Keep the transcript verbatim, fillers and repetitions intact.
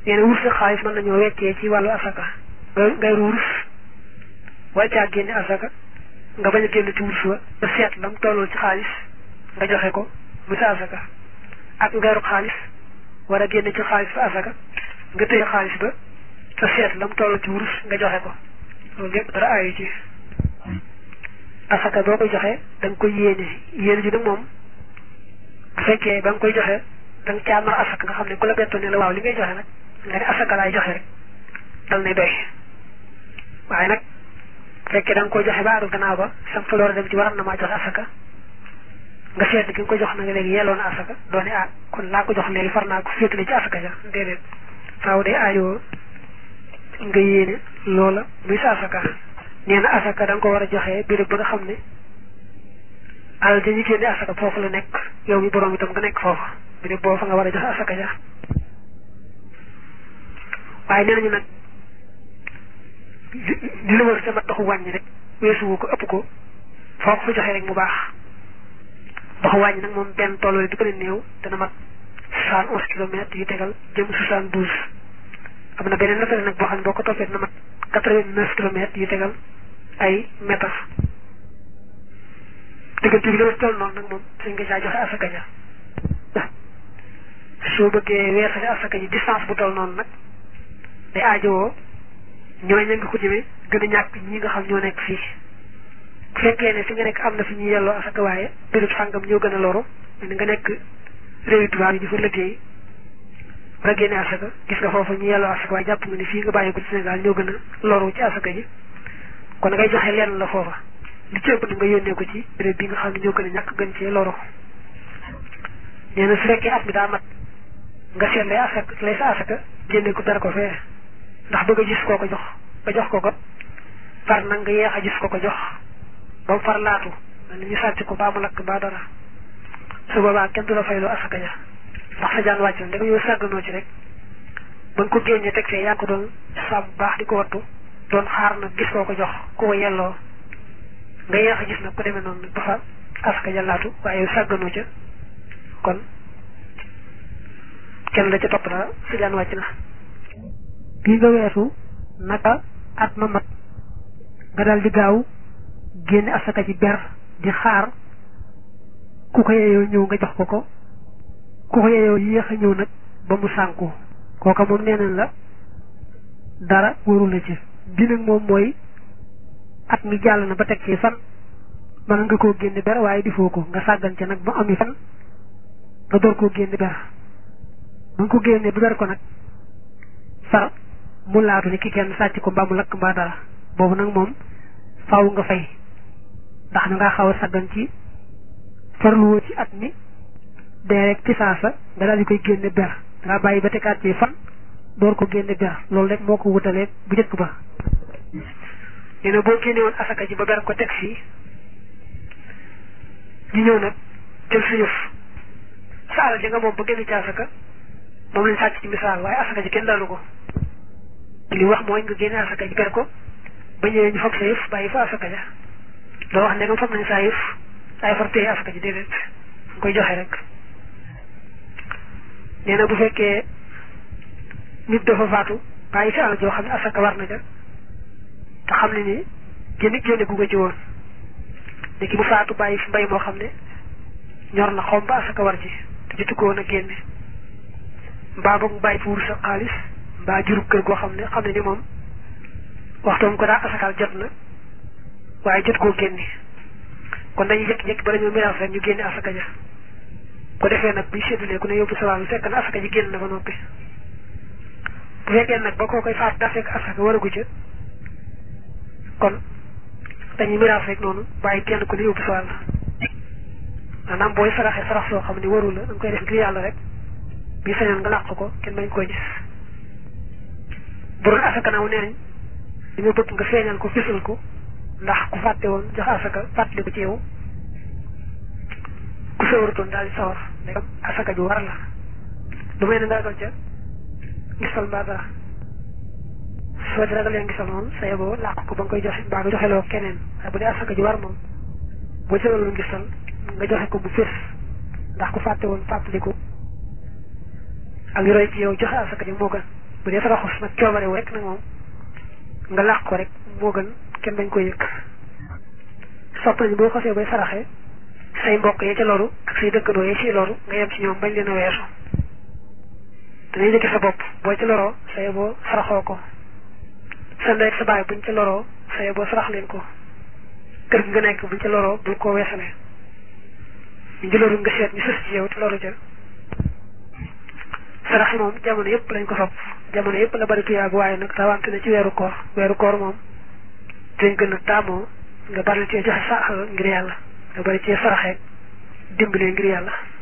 nee na wurus ak xaalis mën nañoo weccee ci wàllu asaka nga ngay wurus war caa génne asaka nga bañ a génn ci wurus wa ba seet lam tolloo ci xaalis nga joxe ko mu sa asaka ak ngayru xaalis war a génne ci xaalis ba asaka nga tëye xaalis ba te seet lam tolloo ci wurus nga joxe ko loolu lépp dara aayu ci asaka boo koy joxe da nga koy yéene yéene ji nag moom bu fekkee ba nga koy joxe da nga caa nar asaka nga xam ne ku la bettoon ne la waaw li ngay joxe nag nga ne asaka laay joxe rek dal nay doy waaye nag bu fekkee da nga koy joxe ba àggal gannaaw ba sam fa loolu dem ci waram na maa joxe asaka nga seet ki nga ko jox na nga léegi yelloon asaka doone ah kon laa ko jox léegi far naa ko féetale ci asaka ja déedéet faaw day aajoo nga yéene loola muy sa asaka nee na asaka da nga ko war a joxe béréb ba nga xam ne alal dañuy génne asaka foofu la nekk yow mi borom itam nga nekk foofu béréb boo fa nga war a joxe asaka ja waaye nee nañu nag di la wër sa mat doxu wàññi rek weesuwu ko ëpp ko foo ko fa joxe rek mu baax doxu wàññi nag moom benn tolloo di ko leen néew dana mat soixante onze kilomètres yu tegal jëm soixante douze am na beneen nafare nag boo xam ne boo ko toppee dina mat quatre vingt neuf kilomètres yu tegal ay mètres diggante bi la toll noonu nag moom suñ nga caa joxe asaka ja soo bëggee weesale asaka ji distance bu toll noonu nag day aajowoo ñooy ña nga ko jëmee gën a ñàkk ñi nga xam ñoo nekk fii bu fekkee ne fi nga nekk am na fi ñuy yelloo asaka waaye béréb sàngam ñoo gën a loru ni nga nekk réewi tubaab yi di fa liggéey war a génne asaka gis nga foofu ñu yelloo asaka waaye jàpp nga ne fii nga bàyyi ko ci Sénégal ñoo gën a loru ci asaka ji kon ngay joxe lenn la foofa li ci ëpp ni nga yónnee ko ci béréb bi nga xam ne ñoo gën a ñàkk gën cee loru nee na su fekkee at mi daa mat nga seet lay asaka lay sa asaka génne ko dara ko fee ndax bëgg a gis koo ko jox ba jox ko ko far nag nga yeex a gis ko ko jox ba mu far laatu li ñu sàcc ko baa mu lakk baa dara su boobaa kenn du la fayloo asaka ja ndax sa jaan wàcc na da nga yow sàgganoo ci rek ba nga ko génnee teg fee yaa ko doon sàmm baax di ko wattu doon xaar nag gis koo ko jox ku ko yelloo nga yeex a gis nag ku demee noonu nag ba fa asaka ja laatu waaye yow sàgganoo ca kon kenn la ca topp dara sa jaan wàcc na bii nga weesu naka at ma mat nga daal di gaaw génne asaka ci ber di xaar ku ko yeyoo ñëw nga jox ko ko ku ko yeyoo yéex a ñëw nag ba mu sànku kooka moom nee nañ la dara wóoru la ci bi nag moom mooy at mi jàll na ba teg ci fan mën nga koo génne ber waaye difoo ko nga sàggan ca nag ba ami fan nga door koo génne ber ba nga ko génne bu ber ko nag far mu laatu ni ki kenn sàcc ko mbaa mu lakk mbaa dara boobu nag moom faaw nga fay ndax na ngaa xaw a saggan ci farluwoo ci at mi dee rek ci saasa nga daal di koy génne ber dangaa bàyyi ba tegaat ci fan door ko génne ber loolu rek moo ko wutalee bu njëkk ba nee na boo génne woon asaka ji ba ber ko teg fii ñu ñëw nag jël sa yëf sa alal ji nga moom ba génne ci asaka moom lañ sàcc ci misaal waaye asaka ji kenn dalu ko li wax mooy nga génne asaka ji ber ko ba ñëwee ñu foog sa yëf bàyyi fa asaka ja doo wax ne nga foog nañ saa yëf ay far téye asaka ji déedéet nga koy joxe rek nee na bu fekkee nit dafa faatu bàyyi fi alal joo xam ne asaka war na ja te xam ne ni génn génne gu ko ci woon ne ki mu faatu bàyyi fi mbay moo xam ne ñor na xom ba asaka war ci te jotu ko woon a génne mbaa boog mu bàyyi fi wurus ak xaalis mbaa jurub kër goo xam ne xam ne ni moom waxtoom ko daa asakaal jot na waaye jot koo génne kon dañuy jékki-jékki bala ñoo miraas rek ñu génne asaka ja ko defee nag buy séddalee ku ne yóbbu sa wàll fekk na asaka ji génn na ba noppi bu fekkee nag ba koo koy faat daa fekk asaka waragu ca kon dañuy miraas rek noonu bàyyi kenn ku ne yóbbu sa wàll maanaam booy saraxee sarax soo xam ne waru la da nga koy def ngir yàlla rek bi sañoon nga làq ko kenn bañ koo gis bu doon asaka naaw nee nañ li nga bëgg nga feeñal ko fésal ko ndax ku fàtte woon jox asaka fàttali ko ci yow ku sawaratoon daal di sawar léegi asaka ju war la du may ne nga ragal ca ngisal mbaa dara soo di ragalee ngisal noonu sa yeboo làq ko ba nga koy joxe mbaa nga joxe loo keneen waaye bu dee asaka ju war moom boo ci ragaloon ngisal nga joxe ko bu fés ndax ku fàtte woon fàttali ko ak roy ci yow joxe asaka ji moo gën bu dee saraxus nag coobare wu rek nag moom nga làq ko rek moo gën kenn bañ ko yëg sopp nañu boo xasee bay saraxe say mbokk yi ca loru ak say dëkkandoo yi ci loru nga yem ci ñoom bañ leen a weesu dañuy jëkki sa bopp boo ci loroo saye boo saraxoo ko sa ndey ak sa baay buñ ca loroo saye boo sarax leen ko kër gi nga nekk buñ ca loroo bul ko weesale ñu ngi loru nga seet ñu sës ci yow te loru ca sarax yi moom jamono yëpp lañ ko sopp jamono yëpp la bari tuyaag waaye nag rawante na ci weeru koor weeru koor moom dañ gën a taamoo nga bari cee joxe sa alal ngir yàlla nga bari cee saraxeeg dimbalee ngir yàlla